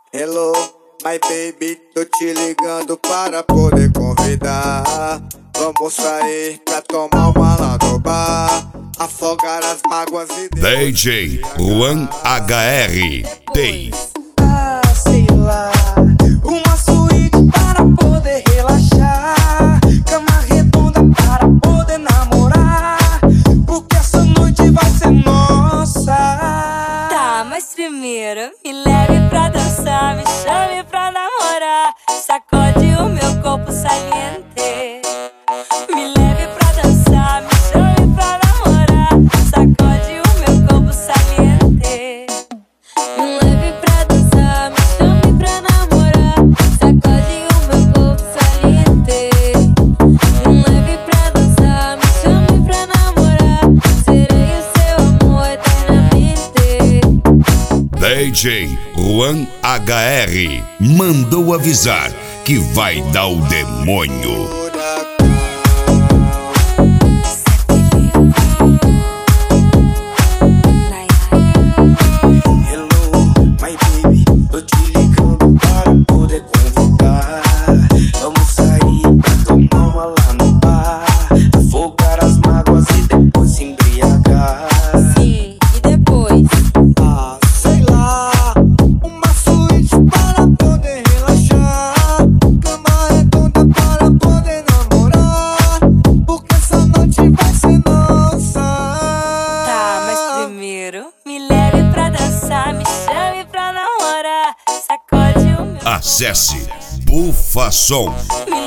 Hello, my baby, tô te ligando para poder convidar. Vamos sair pra tomar uma lá no bar, afogar as mágoas e DJ Juan HR Day. Sei lá, uma suíte para poder relaxar, cama redonda para poder namorar, porque essa noite vai ser nossa. Tá, mas primeiro me leve pra dançar, me chame pra namorar, sacode o meu corpo saliente. Me leve pra dançar, me chame pra namorar, sacode o meu corpo saliente. Me leve pra dançar, me chame pra namorar, sacode o meu corpo saliente. Me leve pra dançar, me chame pra namorar, serei o seu amor eternamente. DJ Juan HR mandou avisar que vai dar o demônio. Hello, my baby, tô te ligando para poder convidar. Vamos sair pra tomar uma lá no bar, afogar as mágoas e depois se embriagar. Sim, e depois? sei lá, uma suíte para poder relaxar, cama redonda para poder namorar, porque essa noite vai ser nossa. Tá, mas primeiro me leve pra dançar, me chame pra namorar, sacode o meu. Acesse Bufasom. Me